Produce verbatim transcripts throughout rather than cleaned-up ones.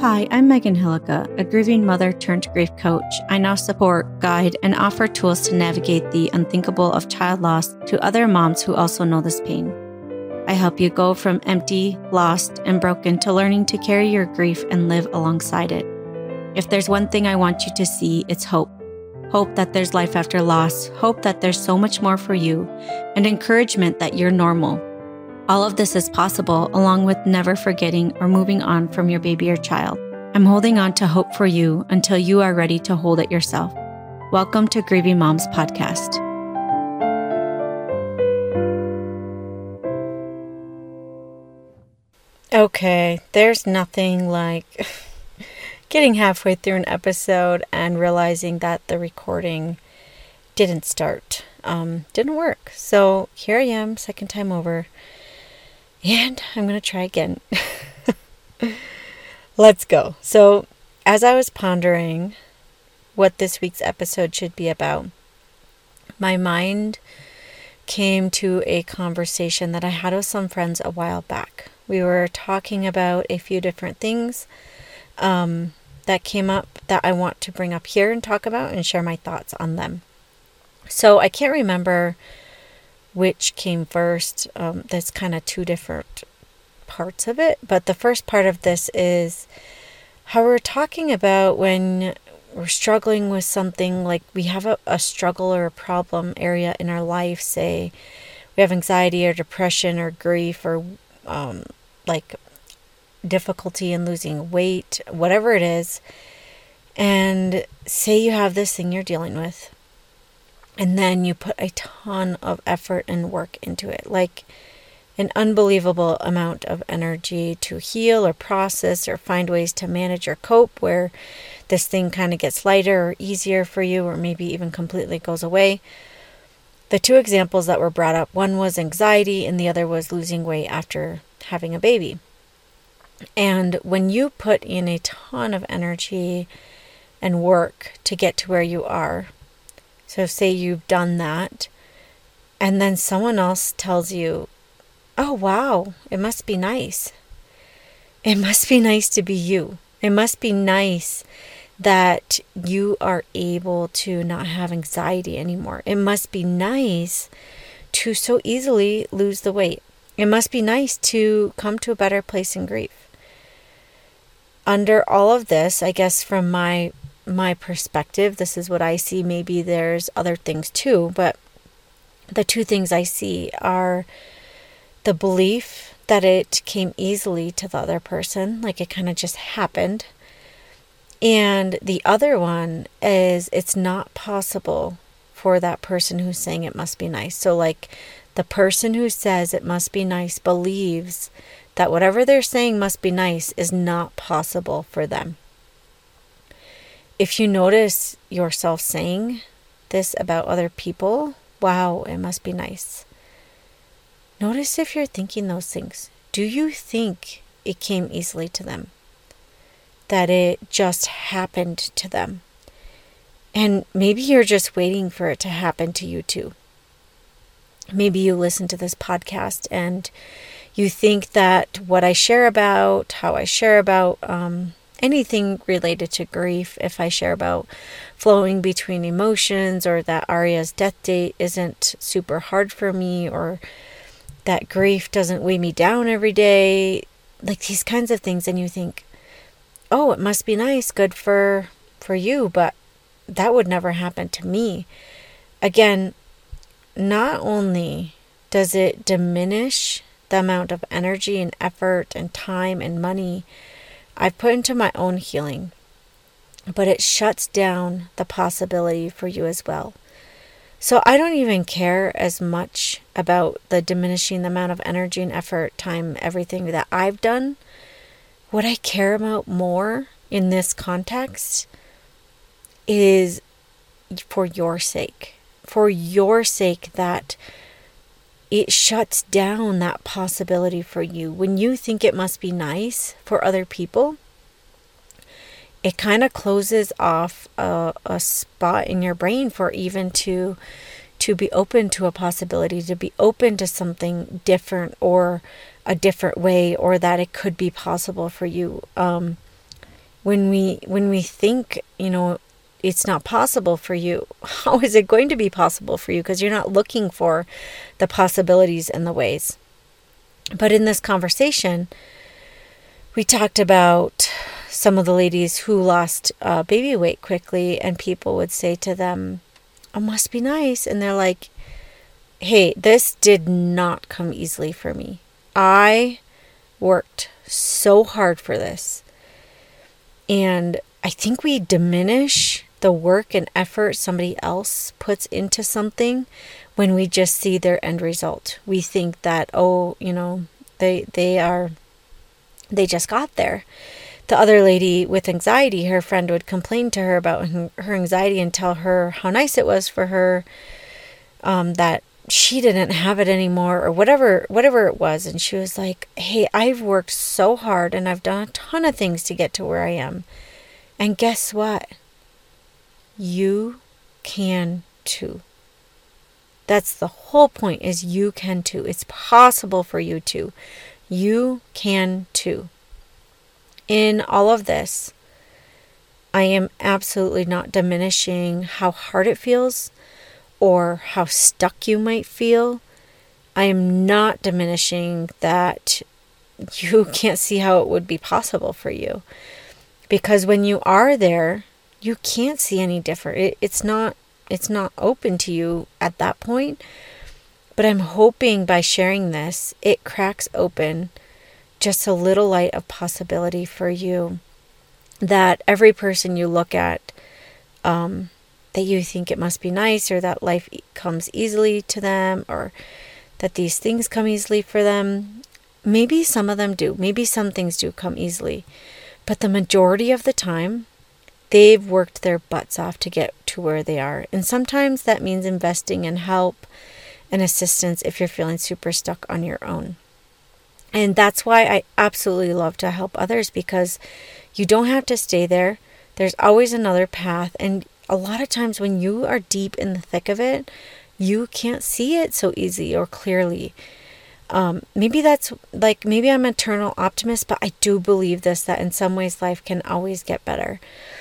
Hi, I'm Megan Hillica, a grieving mother turned grief coach. I now support, guide, and offer tools to navigate the unthinkable of child loss to other moms who also know this pain. I help you go from empty, lost, and broken to learning to carry your grief and live alongside it. If there's one thing I want you to see, it's hope. Hope that there's life after loss, hope that there's so much more for you, and encouragement that you're normal. All of this is possible, along with never forgetting or moving on from your baby or child. I'm holding on to hope for you until you are ready to hold it yourself. Welcome to Grieving Moms Podcast. Okay, there's nothing like getting halfway through an episode and realizing that the recording didn't start, um, didn't work. So here I am, second time over. And I'm going to try again. Let's go. So, as I was pondering what this week's episode should be about, my mind came to a conversation that I had with some friends a while back. We were talking about a few different things um, that came up that I want to bring up here and talk about and share my thoughts on them. So, I can't remember which came first. Um, there's kind of two different parts of it. But the first part of this is how we're talking about when we're struggling with something, like we have a, a struggle or a problem area in our life. Say we have anxiety or depression or grief or um, like difficulty in losing weight, whatever it is. And say you have this thing you're dealing with. And then you put a ton of effort and work into it, like an unbelievable amount of energy to heal or process or find ways to manage or cope where this thing kind of gets lighter or easier for you, or maybe even completely goes away. The two examples that were brought up, one was anxiety and the other was losing weight after having a baby. And when you put in a ton of energy and work to get to where you are, so say you've done that, and then someone else tells you, oh, wow, it must be nice. It must be nice to be you. It must be nice that you are able to not have anxiety anymore. It must be nice to so easily lose the weight. It must be nice to come to a better place in grief. Under all of this, I guess from my my perspective, this is what I see. Maybe there's other things too, but the two things I see are the belief that it came easily to the other person, like it kind of just happened. And the other one is it's not possible for that person who's saying it must be nice. So like the person who says it must be nice believes that whatever they're saying must be nice is not possible for them. If you notice yourself saying this about other people, wow, it must be nice. Notice if you're thinking those things. Do you think it came easily to them? That it just happened to them? And maybe you're just waiting for it to happen to you too. Maybe you listen to this podcast and you think that what I share about, how I share about, um, anything related to grief, if I share about flowing between emotions, or that Arya's death date isn't super hard for me, or that grief doesn't weigh me down every day, like these kinds of things, and you think, oh, it must be nice, good for for you, but that would never happen to me. Again, not only does it diminish the amount of energy and effort and time and money I've put into my own healing, but it shuts down the possibility for you as well. So I don't even care as much about the diminishing the amount of energy and effort, time, everything that I've done. What I care about more in this context is for your sake, for your sake, that it shuts down that possibility for you. When you think it must be nice for other people, it kind of closes off a, a spot in your brain for even to to be open to a possibility, to be open to something different or a different way, or that it could be possible for you. Um, when we when we think, you know, it's not possible for you, how is it going to be possible for you? Because you're not looking for the possibilities and the ways. But in this conversation, we talked about some of the ladies who lost uh, baby weight quickly, and people would say to them, "Oh, must be nice." And they're like, "Hey, this did not come easily for me. I worked so hard for this." And I think we diminish the work and effort somebody else puts into something when we just see their end result. We think that, oh, you know, they they are, they just got there. The other lady with anxiety, her friend would complain to her about her anxiety and tell her how nice it was for her, um, that she didn't have it anymore, or whatever, whatever it was. And she was like, "Hey, I've worked so hard and I've done a ton of things to get to where I am. And guess what? You can too." That's the whole point, is you can too. It's possible for you too. You can too. In all of this, I am absolutely not diminishing how hard it feels or how stuck you might feel. I am not diminishing that you can't see how it would be possible for you. Because when you are there, you can't see any different. It, it's not it's not open to you at that point. But I'm hoping by sharing this, it cracks open just a little light of possibility for you, that every person you look at, um, that you think it must be nice, or that life comes easily to them, or that these things come easily for them. Maybe some of them do. Maybe some things do come easily. But the majority of the time, they've worked their butts off to get to where they are. And sometimes that means investing in help and assistance if you're feeling super stuck on your own. And that's why I absolutely love to help others, because you don't have to stay there. There's always another path. And a lot of times when you are deep in the thick of it, you can't see it so easy or clearly. Um, maybe that's like, maybe I'm an eternal optimist, but I do believe this, that in some ways life can always get better.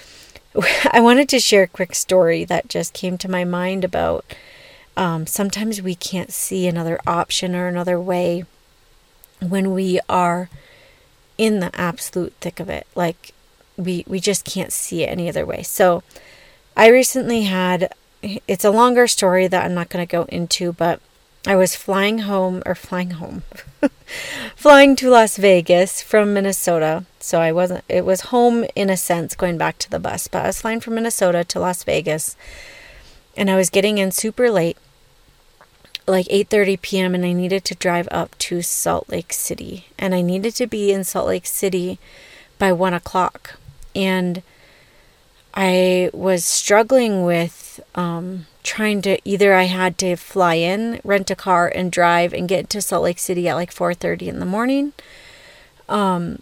I wanted to share a quick story that just came to my mind about um, sometimes we can't see another option or another way when we are in the absolute thick of it. Like we, we just can't see it any other way. So I recently had, it's a longer story that I'm not going to go into, but I was flying home or flying home, flying to Las Vegas from Minnesota. So I wasn't, it was home in a sense going back to the bus, but I was flying from Minnesota to Las Vegas, and I was getting in super late, like eight thirty p.m. and I needed to drive up to Salt Lake City, and I needed to be in Salt Lake City by one o'clock. And I was struggling with um, trying to, either I had to fly in, rent a car and drive and get to Salt Lake City at like four thirty in the morning. Um,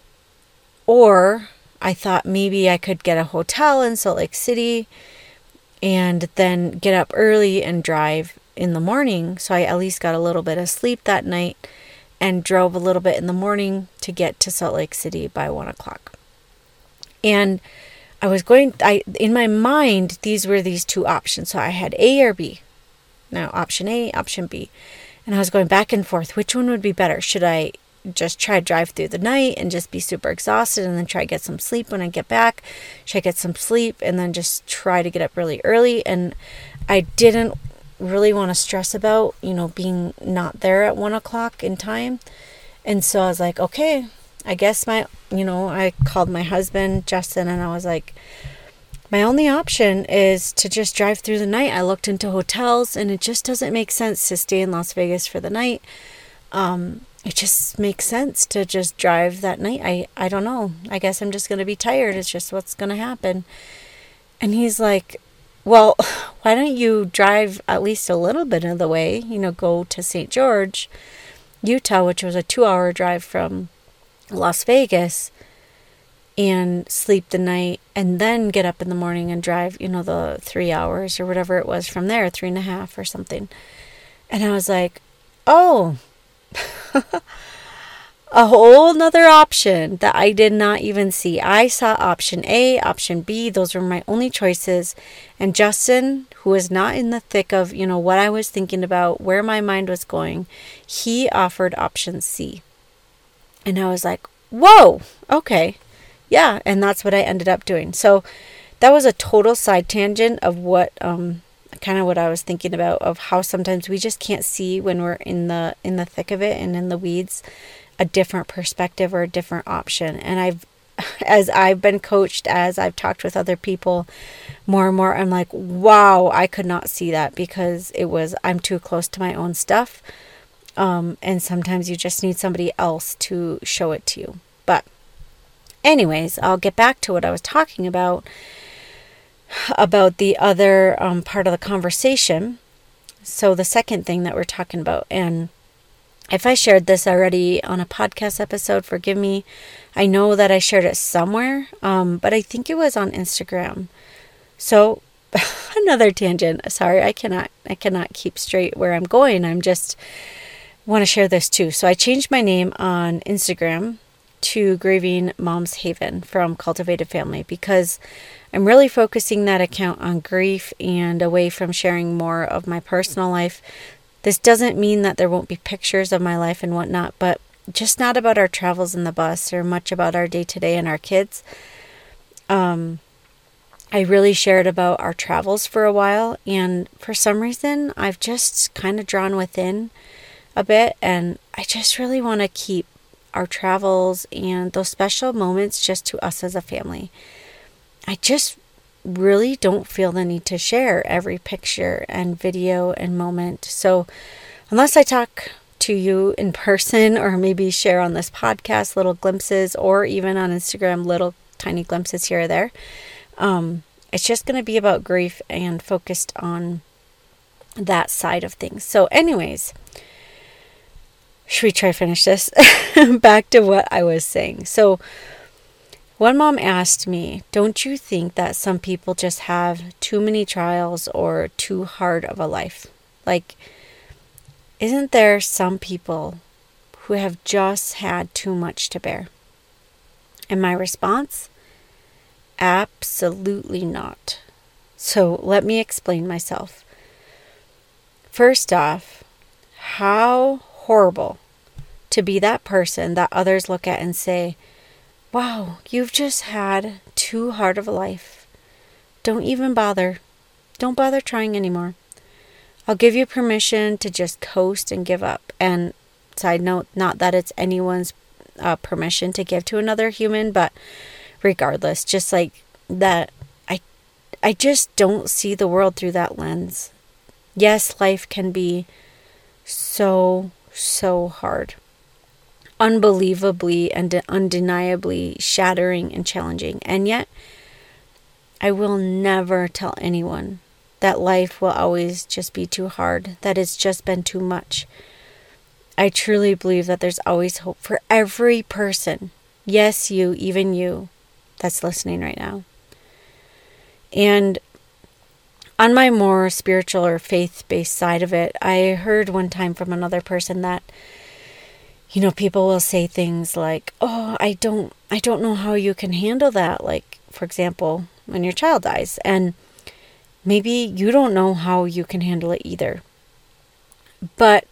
or I thought maybe I could get a hotel in Salt Lake City and then get up early and drive in the morning. So I at least got a little bit of sleep that night and drove a little bit in the morning to get to Salt Lake City by one o'clock. And I was going, I, in my mind, these were these two options. So I had A or B. Now, option A, option B. And I was going back and forth. Which one would be better? Should I just try to drive through the night and just be super exhausted and then try to get some sleep when I get back? Should I get some sleep and then just try to get up really early? And I didn't really want to stress about, you know, being not there at one o'clock in time. And so I was like, okay, I guess my, you know, I called my husband, Justin, and I was like, my only option is to just drive through the night. I looked into hotels and it just doesn't make sense to stay in Las Vegas for the night. Um, it just makes sense to just drive that night. I, I don't know. I guess I'm just going to be tired. It's just what's going to happen. And he's like, well, why don't you drive at least a little bit of the way, you know, go to Saint George, Utah, which was a two hour drive from Las Vegas, and sleep the night and then get up in the morning and drive, you know, the three hours or whatever it was from there, three and a half or something. And I was like, oh, a whole nother option that I did not even see. I saw option A, option B. Those were my only choices. And Justin, who was not in the thick of, you know, what I was thinking about, where my mind was going, he offered option C. And I was like, whoa, okay. Yeah. And that's what I ended up doing. So that was a total side tangent of what, um, kind of what I was thinking about, of how sometimes we just can't see when we're in the, in the thick of it and in the weeds, a different perspective or a different option. And I've, as I've been coached, as I've talked with other people more and more, I'm like, wow, I could not see that because it was, I'm too close to my own stuff. Um, and sometimes you just need somebody else to show it to you. But anyways, I'll get back to what I was talking about, about the other um, part of the conversation. So the second thing that we're talking about, and if I shared this already on a podcast episode, forgive me. I know that I shared it somewhere, um, but I think it was on Instagram. So another tangent. Sorry, I cannot, I cannot keep straight where I'm going. I'm just want to share this too. So I changed my name on Instagram to Grieving Moms Haven from Cultivated Family because I'm really focusing that account on grief and away from sharing more of my personal life. This doesn't mean that there won't be pictures of my life and whatnot, but just not about our travels in the bus or much about our day-to-day and our kids. Um, I really shared about our travels for a while, and for some reason, I've just kind of drawn within a bit, and I just really want to keep our travels and those special moments just to us as a family. I just really don't feel the need to share every picture and video and moment. So unless I talk to you in person or maybe share on this podcast little glimpses, or even on Instagram little tiny glimpses here or there, um, it's just going to be about grief and focused on that side of things. So anyways, should we try to finish this? Back to what I was saying. So one mom asked me, don't you think that some people just have too many trials or too hard of a life? Like, isn't there some people who have just had too much to bear? And my response? Absolutely not. So let me explain myself. First off, how horrible to be that person that others look at and say, wow, you've just had too hard of a life. Don't even bother. Don't bother trying anymore. I'll give you permission to just coast and give up. And side note, not that it's anyone's uh, permission to give to another human, but regardless, just like that, I, I just don't see the world through that lens. Yes, life can be so, so hard. Unbelievably and undeniably shattering and challenging. And yet, I will never tell anyone that life will always just be too hard, that it's just been too much. I truly believe that there's always hope for every person. Yes, you, even you, that's listening right now. And on my more spiritual or faith-based side of it, I heard one time from another person that, you know, people will say things like, oh, I don't, I don't know how you can handle that. Like, for example, when your child dies, and maybe you don't know how you can handle it either. But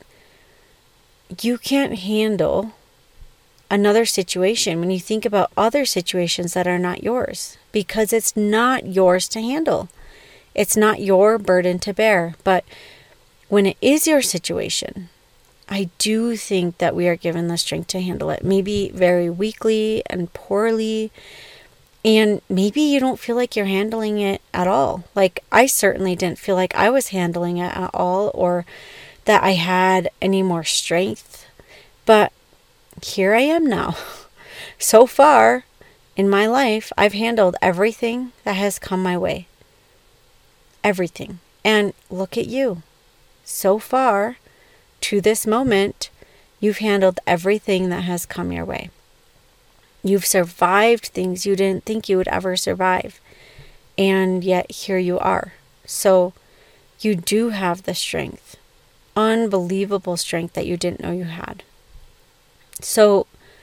you can't handle another situation when you think about other situations that are not yours, because it's not yours to handle. It's not your burden to bear. But when it is your situation, I do think that we are given the strength to handle it. Maybe very weakly and poorly. And maybe you don't feel like you're handling it at all. Like, I certainly didn't feel like I was handling it at all, or that I had any more strength. But here I am now. So far in my life, I've handled everything that has come my way. Everything. And look at you. So far, to this moment, you've handled everything that has come your way. You've survived things you didn't think you would ever survive. And yet here you are. So you do have the strength. Unbelievable strength that you didn't know you had. So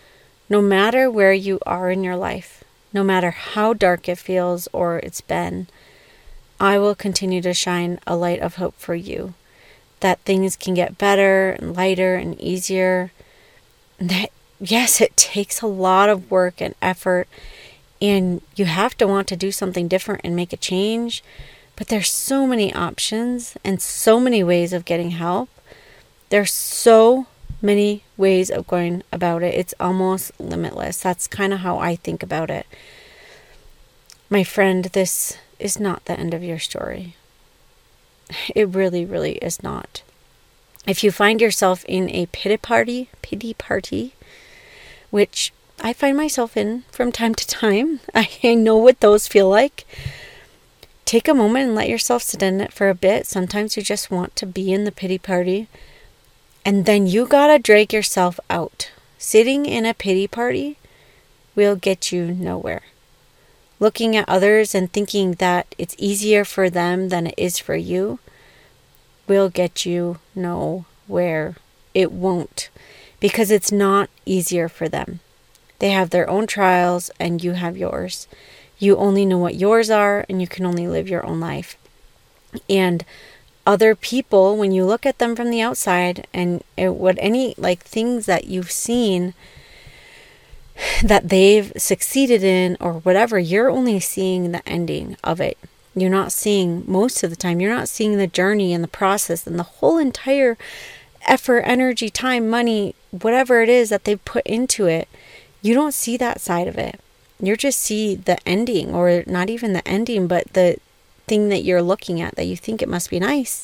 no matter where you are in your life, no matter how dark it feels or it's been, I will continue to shine a light of hope for you. That things can get better and lighter and easier. That, yes, it takes a lot of work and effort, and you have to want to do something different and make a change. But there's so many options and so many ways of getting help. There's so many ways of going about it. It's almost limitless. That's kind of how I think about it. My friend, this is not the end of your story. It really, really is not. If you find yourself in a pity party, pity party, which I find myself in from time to time, I know what those feel like. Take a moment and let yourself sit in it for a bit. Sometimes you just want to be in the pity party. And then you gotta drag yourself out. Sitting in a pity party will get you nowhere. Looking at others and thinking that it's easier for them than it is for you will get you nowhere. It won't. Because it's not easier for them. They have their own trials and you have yours. You only know what yours are and you can only live your own life. And other people, when you look at them from the outside and it, what any like things that you've seen that they've succeeded in or whatever, you're only seeing the ending of it. You're not seeing, most of the time, you're not seeing the journey and the process and the whole entire effort, energy, time, money, whatever it is that they've put into it. You don't see that side of it. You just see the ending, or not even the ending, but the thing that you're looking at that you think it must be nice.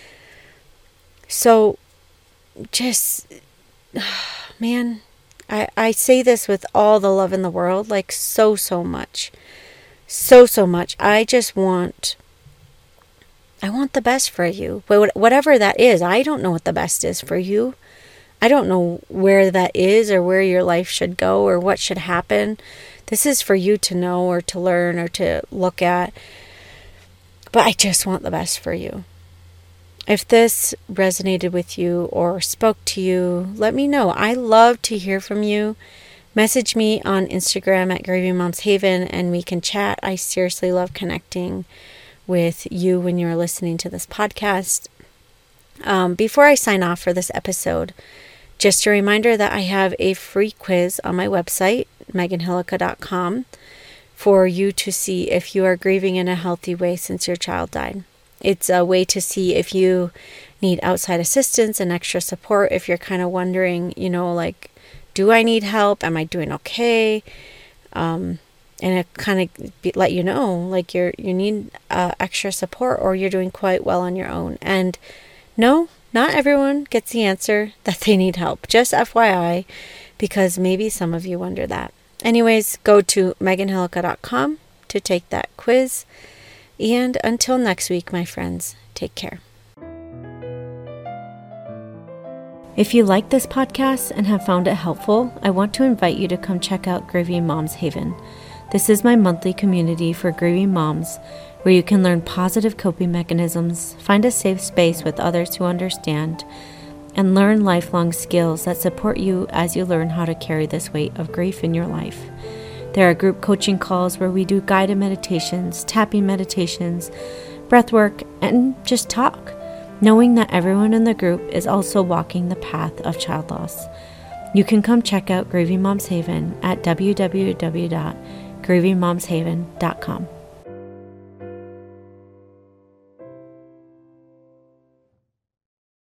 So just, man, I, I say this with all the love in the world, like so, so much. So, so much. I just want, I want the best for you. But whatever that is, I don't know what the best is for you. I don't know where that is or where your life should go or what should happen. This is for you to know or to learn or to look at. But I just want the best for you. If this resonated with you or spoke to you, let me know. I love to hear from you. Message me on Instagram at Grieving Moms Haven and we can chat. I seriously love connecting with you when you're listening to this podcast. Um, before I sign off for this episode, just a reminder that I have a free quiz on my website, megan hillica dot com, for you to see if you are grieving in a healthy way since your child died. It's a way to see if you need outside assistance and extra support, if you're kind of wondering, you know, like, do I need help? Am I doing okay? Um, and it kind of be, let you know, like, you're you need uh, extra support or you're doing quite well on your own. And no, not everyone gets the answer that they need help. Just F Y I, because maybe some of you wonder that. Anyways, go to megan hillica dot com to take that quiz. And until next week, my friends, take care. If you like this podcast and have found it helpful, I want to invite you to come check out Grieving Moms Haven. This is my monthly community for grieving moms, where you can learn positive coping mechanisms, find a safe space with others who understand, and learn lifelong skills that support you as you learn how to carry this weight of grief in your life. There are group coaching calls where we do guided meditations, tapping meditations, breath work, and just talk, knowing that everyone in the group is also walking the path of child loss. You can come check out Grieving Moms Haven at w w w dot grieving moms haven dot com.